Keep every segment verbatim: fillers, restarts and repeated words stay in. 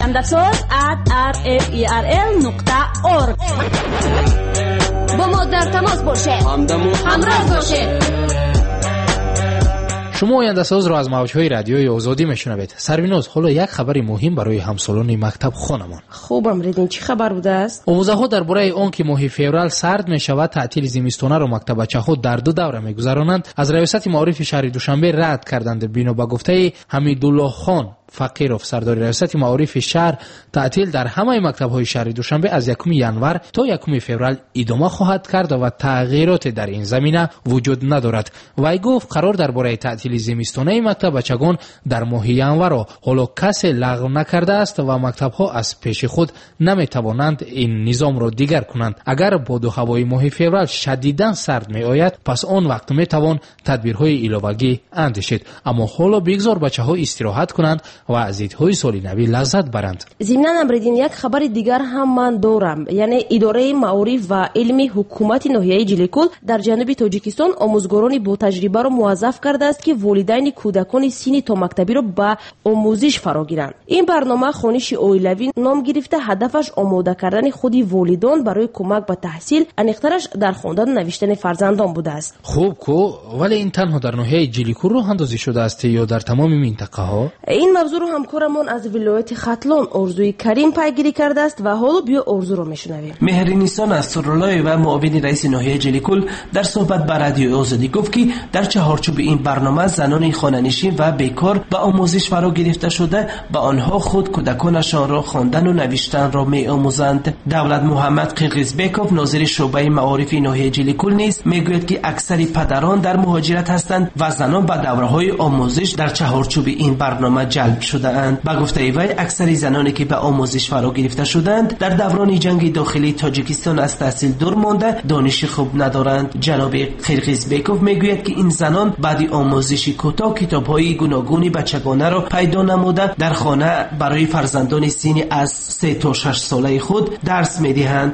آینده‌ساز ات آر اف ای آر ال نقطه اورگ. با ما در تماس باشید. همراه باشید. شما آینده ساز را از موجهای رادیوی آزادی میشنوید. سریناز، حالا یک خبر مهم برای همسالان مکتب خانمان. خوبم ریدین، چی خبر بوده است؟ آموزها درباره آن که ماه فوریه سرد می شود تعطیل زمستانه را مکتب بچه‌ها در دو دوره میگذرانند از ریاست معارف شهر دوشنبه رد کردند. بنا به گفته حمیدالله خان فقیرов سردار ریاست معارف شهر، تعطیل در همه مکتب‌های شهر دوشنبه از یکم ینور تا یکم فوریه ادامه خواهد کرد و تغییرات در این زمینه وجود ندارد. وی گفت قرار درباره تعطیل زمستانه مکتب بچگان در ماه ینور حالا کسی لغو نکرده است و مکتب‌ها از پیش خود نمی‌توانند این نظام را دیگر کنند. اگر باد و هوای ماه فوریه شدیداً سرد می‌آید، پس آن وقت می‌توان تدبیرهای علاوه‌ای اندیشید. اما حالا بگذار بچه‌ها استراحت کنند و از عیدهای سال نو لذت برند. ضمناً امریدین یک خبر دیگر هم من دارم، یعنی اداره معارف و علمی حکومت ناحیه جلیکل در جنوب تاجیکستان آموزگاران با تجربه را موظف کرده است که والدین کودکان سنی تا مکتبی را به آموزش فرا گیرند. این برنامه خوانش اویلوی نام گرفته هدفش آماده کردن خود والدان برای کمک به تحصیل، انیخترش در خواندن و نوشتن فرزندان بوده است. خوب کو، ولی این تنها در ناحیه جلیکل راه اندازی شده است یا در تمام منطقه ها؟ این موضوع رو همکارمون از ولایت ختلان ارزوی کریم پیگیری کرده است و حالا بیا ارزو رو میشنویم. مهرنیسان نصرالله و معاون رئیس ناحیه جلیکل در صحبت با رادیو آزادی گفت که در چهارچوب این برنامه زنان خانه‌نشین و بیکار به آموزش فرا گرفته شده و آنها خود کودکانشان را خواندن و نوشتن را می‌آموزند. دولت محمد قرقیزبکوف ناظر شعبه معارف ناحیه جلیکل نیز میگوید که اکثر پدران در مهاجرت هستند و زنان به دوره‌های آموزش در چهارچوب این برنامه جلب شده‌اند. با گفته وی اکثر زنانی که به آموزش فرا گرفته شدند در دوران جنگ داخلی تاجیکستان از تحصیل دور مانده دانش خوب ندارند. جناب قرقیزبکوف میگوید که این زنان بعد آموزش کوتاه کتاب‌های گوناگون بچگانه را پیدا نموده در خانه برای فرزندان سنی از سه تا شش ساله خود درس می‌دهند.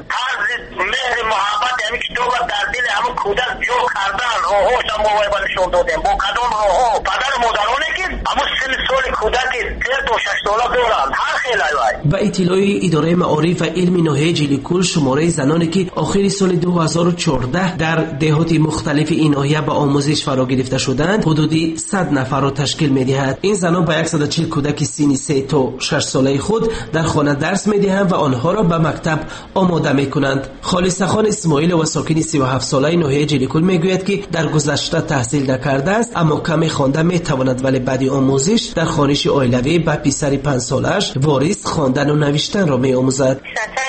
مهر محبت یعنی کتاب در دل همون کودک جو کردن روحش هم موبایلشون دادن با کدام روح پدر مادرانه که همون سن سال کودک سه تا شش ساله دارند هر خیلی وای. با اطلاع اداره معارف و علم ناحیه جلیکل شماره زنانی که آخر سال دو هزار و چهارده در دهات مختلف این ناحیه به آموزش فرا گرفته شدند حدودی صد نفر را تشکیل می‌دهد. این زنان با صد و چهل کودک سنی سه تا شش ساله خود در خانه درس می‌دهند و آنها را به مکتب آماده می‌کنند. خالصه خان اسماعیل و ساکن سی و هفت ساله ناحیه جلیکل میگوید که در گذشته تحصیل نکرده است اما کمی خوانده میتواند، ولی بعد آموزش در خوانش اویلوی به پسر پنج سالش واریس خواندن و نوشتن را می‌آموزد.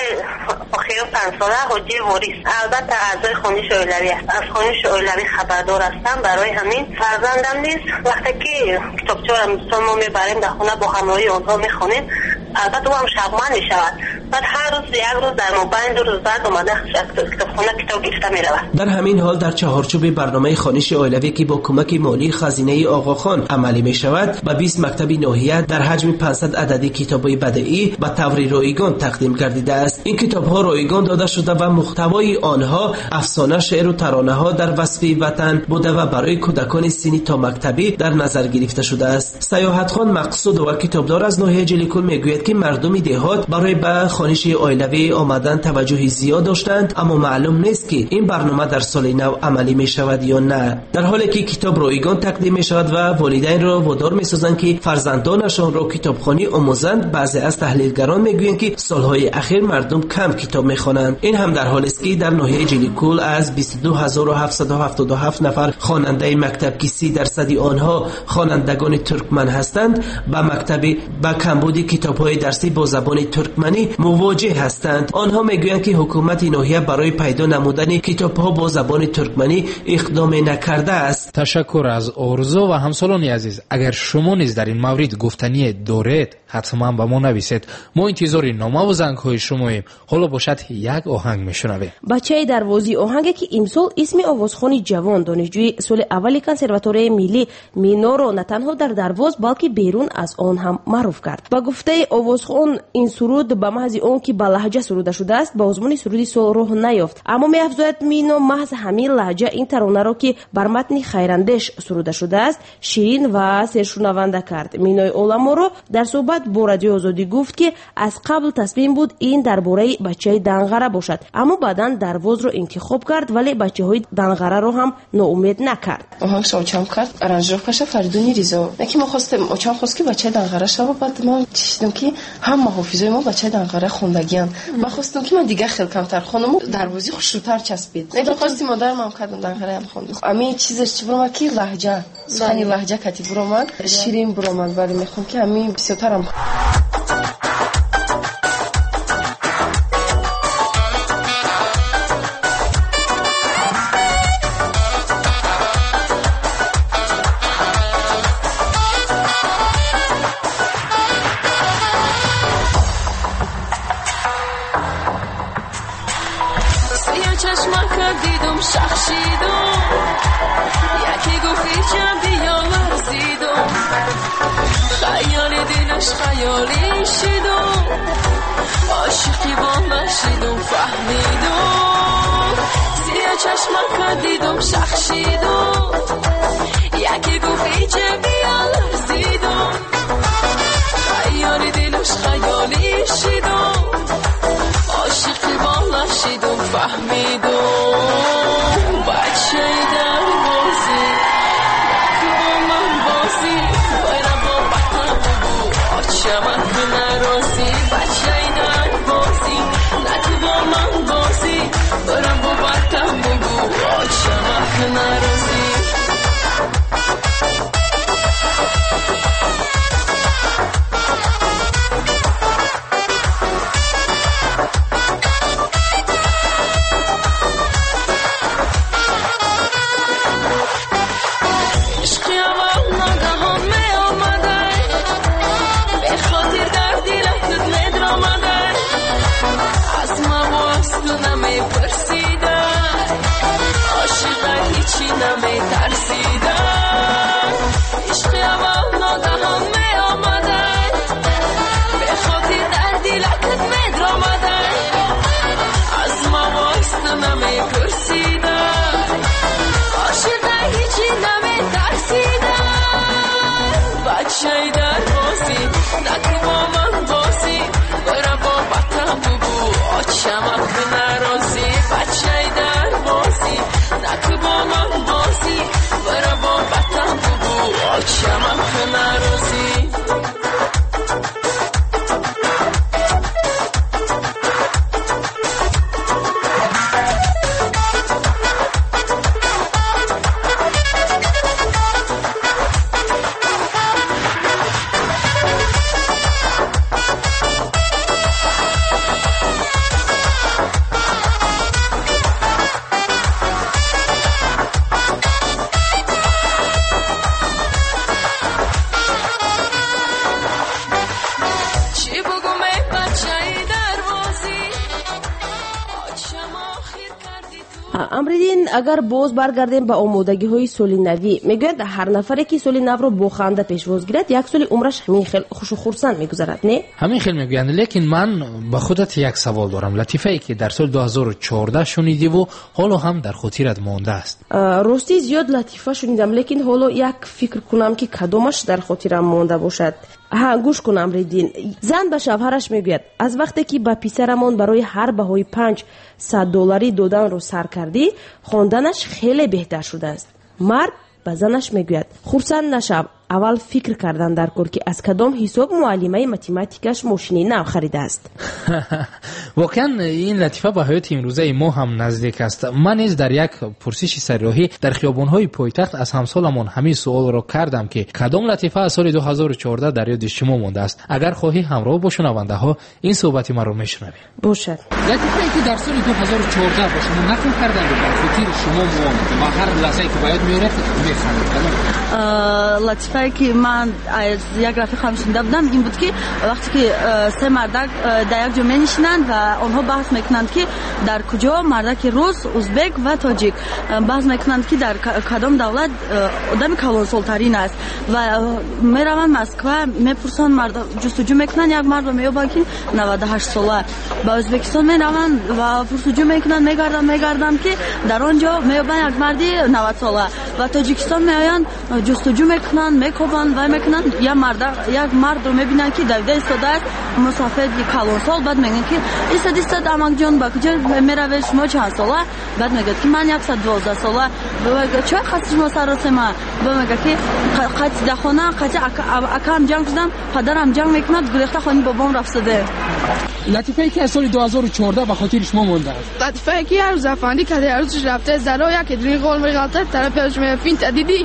آخر پنج ساله حجی واریس البته اعضای خوانش اویلوی است. از خوانش اویلوی خبردار هستم. برای همین فرزندم نیست وقتی که کتابچه را ما میبریم در خانه با همراهی آنها میخوانیم، البته او هم شبمه میشود. بعد هر روز یک روز در مبین دو روز بعد اومده کتابخانه کتاب گرفته میرود. در همین حال در چهارچوب برنامه خوانش اویلوی که با کمک مالی خزینه آقاخان عملی می شود و بیست مکتب ناحیه در حجم پانصد عددی کتاب‌های بدیعی به طور رایگان تقدیم گردیده است. این کتاب‌ها رایگان داده شده و محتوای آنها افسانه، شعر و ترانه‌ها در وصف وطن بوده و برای کودکان سنی تا مکتبی در نظر گرفته شده است. سیاحت خان مقصود و کتابدار از ناحیه جلیکل میگوید که مردم دهات برای به خوانش اویلوی آمدن توجه زیاد داشتند، اما معلوم نیست که این برنامه در سال نو عملی می شود یا نه. در حالی که کتاب رایگان تقدیم می شود و والدین را وادار می سازند که فرزندانشان را کتابخوانی آموزند، بعضی از تحلیلگران میگویند که سالهای اخیر مردم کم کتاب می خوانند. این هم در حالی است که در ناحیه جلیکل از بیست و دو هزار و هفتصد و هفتاد و هفت نفر خواننده مکتب که سی درصد آنها خوانندگان ترکمن هستند، با مکتب با کمبود کتاب‌های درسی با زبان ترکمنی مواجه هستند. آنها میگویند که حکومت ناحیه برای پیدا نمودن کتاب‌ها با زبان ترکمنی اقدام نکرده است. تشکر از آرزو و همسالان عزیز. اگر شما نیز در این مورد گفتنی دارید حتما به ما نویسید. ما انتظار نامه و زنگ‌های شماییم. حالا باشد یک آهنگ میشنویم. بچه دروازی آهنگی که امسال اسم آوازخوان جوان دانشجوی سال اول کنسرواتوری ملی مینا را نه تنها در درواز بلکه بیرون از آن هم معروف کرد. با گفته آوازخوان این سرود به محض баъзи он ки ба лаҳҷа суруда шудааст ба озмуни суруди сол роҳ наёфт. Аммо меафзояд Мино маҳз ҳамин лаҳҷа ин таронаро ки бар матни Хайрандеш суруда шудааст ширин ва сершунаванда кард. Минои Оламоро дар суҳбат бо Радиои Озодӣ гуфт ки аз қабл тасмим буд ин дар бораи бачаи Данғара бошад, аммо баъдан дарвозро интихоб кард, вале бачаҳои Данғараро ҳам ноумед накард. оҳангш очам кард, аранжировкаша Фаридуни Ризо. Яки мо хостем очам хост ки бачаи Данғара шава, баъд ман чишидам ки ҳама ҳофизои мо бачаи Данғара хондагиан. Ба хостам ки ман дигар хел камтар хонам, дарвози хушрутар часпид. Неда хости модарам ҳам кардам Данғара ҳам хондам. Ами чизеш чи буромад ки лаҳҷа, сухани лаҳҷа кати буромад, ширин буромад, вале мехом ки ами бисёртарам خیالی شدم عاشقی با نشدم فهمیدم زیر چشمک دیدم شخشیدم یکی گفتی چه بیال رسیدم خیالی دلش خیالی شدم عاشقی با نشدم فهمیدم بچه در بازی نکو با من بازی شمک نرازی بچه در بازی نکو با من بازی برم با بطم بگو شمک نرازی амридин агар боз баргардем ба омодагиҳои соли навӣ, мегӯяд ҳар нафаре ки соли навро бо ханда пешвоз гирад як соли умраш ҳамин хел хушу хурсанд мегузарад, не? ҳамин хел мегӯянд, лекин ман ба худат як савол дорам. латифае ки дар соли дуҳазору чордаҳ шунидиву ҳоло ҳам дар хотират мондааст. рости зиёд латифа шунидам, лекин ҳоло як фикр кунам ки кадомаш дар хотирам монда бошад. ها گوش کن امریدین. زن به شوهرش میگوید از وقتی که با پسرمون برای هر بهای پنج صد دلاری دادن رو سر کردی خواندنش خیلی بهتر شده است. مرد به زنش میگوید خرسند نشو، اول فکر کردن در کار که از کدام حساب معلمه متماتیکش ماشین نو خریده است. واقعا این لطیفه به حیات امروزه ما هم نزدیک است. من نیز در یک پرسش سرراهی در خیابان‌های پایتخت از همسالمان همین سوال را کردم که کدام لطیفه از سال دو هزار و چهارده در یاد شما مانده است. اگر خواهی همراه با شنونده‌ها این صحبت ما را میشنویم. باشد. لطیفه‌ای که در سال دو هزار و چهارده با شما نقل کردند در خاطر شما مانده و هر لحظه‌ای که باید میرفت میخواند. لطیفه قصه که من از یک رفیقم شنیده بودم این بود که وقتی که سه مردک در یک جا می‌نشینند و آنها بحث میکنند که در کجا مردک روس، ازبک و تاجیک بحث میکنند که در کدام دولت آدم کلانسالترین است و میروند مسکو میپرسند مرد جستجو میکنند یک مرد مییابند که نود و هشت ساله با ازبکستان میروند و پرسجو میکنند میگردن میگردن که در آنجا مییابند یک مردی نود ساله و تاجیکستان میآیند جستجو میکنند میکوبند و میکنند یک مرد یک مرد رو میبینند که دویده ایستاده است مسافر کلانسال بعد میگن که ایستاد ایستاد امک جان با کجا میروی شما چند ساله بعد میگه که من صد و دوازده ساله میگه چه خاطر شما سر ما میگه که قاطی در خانه قاطی اکام جنگ کردم پدرم جنگ میکند گریخته خانه بابام رفته. لطیفه که از سال دو هزار و چهارده به خاطر شما مونده است. لطیفه که هر روز افندی که هر روزش رفته زرا یک درین قول میغلطه طرفش میفین تدیدی.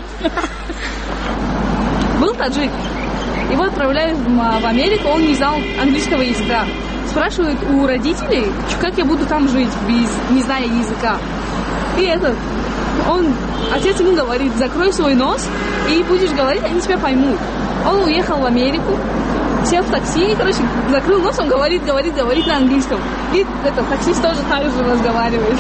Был таджик. Его отправляют в Америку, он не знал английского языка. Спрашивают у родителей, как я буду там жить, без, не зная языка. И этот, он, отец ему говорит, закрой свой нос и будешь говорить, они тебя поймут. Он уехал в Америку, сел в такси, и, короче, закрыл нос, он говорит, говорит, говорит на английском. И этот таксист тоже так же разговаривает.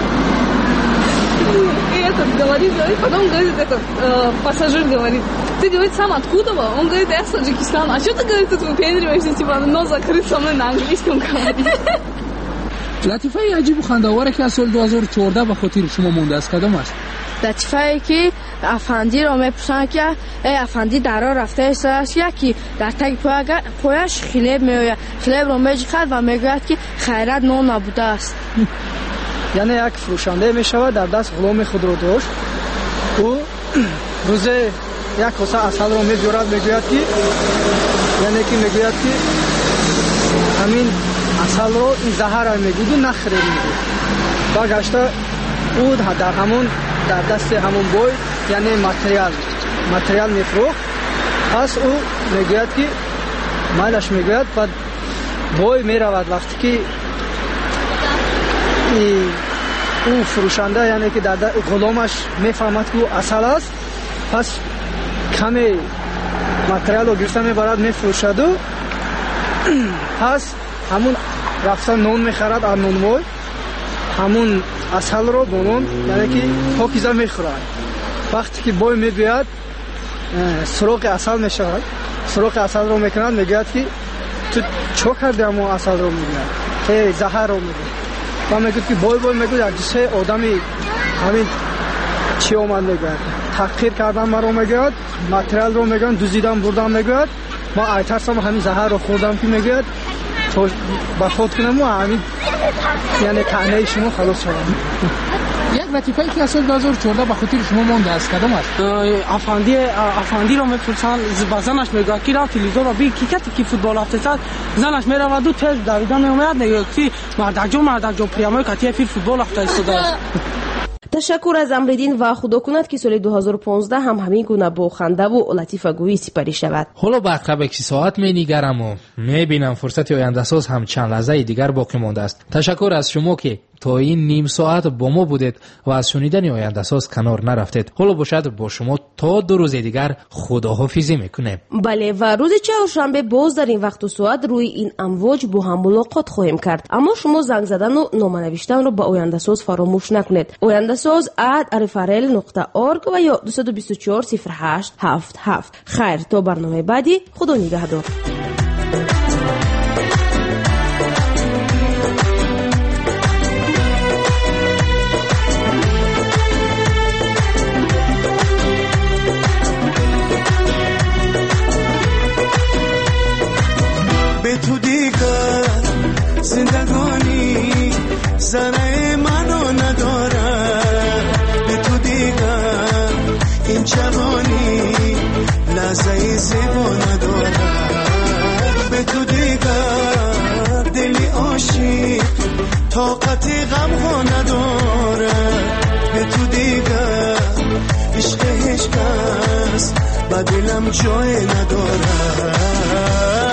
И этот говорит, говорит, потом говорит, этот э, пассажир говорит, ты, говорит, сам откуда? Он говорит, я с Таджикистана. А что ты, говорит, тут выпендриваешься, типа, нос закрыт со мной на английском говорит. لطیفه عجیب و خنده‌آور که از سال دو هزار و چهارده به خاطر شما مونده است کدام است؟ لطیفه که افندی رو میپرسند که ای افندی درا رفته است یکی در تک پایش خلیب میآید خلیب رو میجخد و میگوید که خیرت نان نبوده است. یعنی یک فروشنده میشود در دست غلام خود رو داشت او روز یک کاسه عسل رو میگیرد میگوید که یعنی که میگوید که همین عسل رو این زهر رو میگوید و نخرید میگوید برگشته او در همون در دست همون بوی یعنی ماتریال ماتریال میفروخت پس او میگوید که مالش میگوید بعد بوی میرود وقتی که اون فروشنده یعنی که در غلامش میفهمد که اصل است پس کمی ماتریال رو گرفته میبرد میفروشد و پس همون رفته نون میخرد از نون بوی همون اصل رو بونون یعنی که پاکیزه میخورد وقتی که بوی میبید سراغ اصل میشود سراغ اصل رو میکند میگوید که تو چو کردی همون اصل رو میگوید که زهر رو میگوید و میگوید که بای بای میگوید در جسه آدمی همین چی اومد میگوید تحقیر کردن من رو میگوید ماتریال رو میگوید دوزیدم بردم میگوید ما ایترسم همین زهر رو خوردم که میگوید تو با خود کنم و همین یعنی تعنی شما خلاص شدم. یک لطیفه که از سال دو هزار و چهارده به خاطر شما مونده است کدام است؟ افندی افندی رو میپرسند زنش میگه کی را تلویزیون رو بی کی کسی که فوتبال هفته زنش میرود و تز دویدن میاد میگه کی مردک جو مردک جو پریامای کتی فیر فوتبال هفته است. تشکر از امریدین و خدا کند که سال دو هزار و پانزده هم همین گونه با خنده و لطیفه گویی سپری شود. حالا به عقب یک ساعت می نگرم و می بینم فرصت آینده ساز هم چند لحظه دیگر باقی مانده است. تشکر از شما که تا این نیم ساعت با ما بودید و از شنیدن آینده ساز کنار نرفتید. حالا باشد با شما تا دو روز دیگر خداحافظی میکنیم. بله و روز چهارشنبه باز در این وقت و ساعت روی این امواج با هم ملاقات خواهیم کرد. اما شما زنگ زدن و نامه نوشتن رو با آینده ساز فراموش نکنید. آینده ساز ات ارفرل نقطه اورگ و یا دو دو چهار صفر هشت هفت هفت. خیر تا برنامه بعدی خدا نگهدار. تو دیگر زندگانی زنه منو نداره به تو دیگر این جوانی لحظه زیبا نداره به تو دیگر دلی عاشق طاقت غم ها نداره به تو دیگر عشق هیچ کس با دلم جای نداره